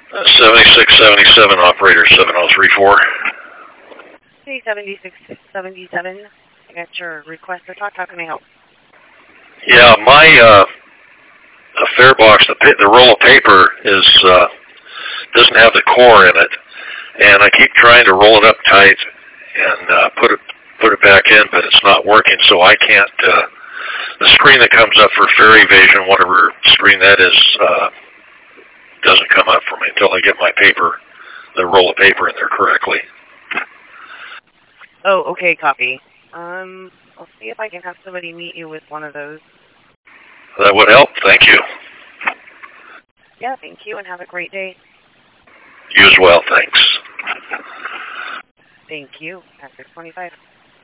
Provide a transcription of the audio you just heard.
7677, operator 7034. Hey, 7677. I got your request to talk. How can I help? Yeah, my fare box, the roll of paper doesn't have the core in it, and I keep trying to roll it up tight and put it back in, but it's not working. So I can't. The screen that comes up for fare evasion, whatever screen that is, doesn't come up for me until I get the roll of paper in there correctly. Oh, okay, copy. I'll see if I can have somebody meet you with one of those. That would help. Thank you. Yeah, thank you, and have a great day. You as well. Thanks. Thank you. At 625.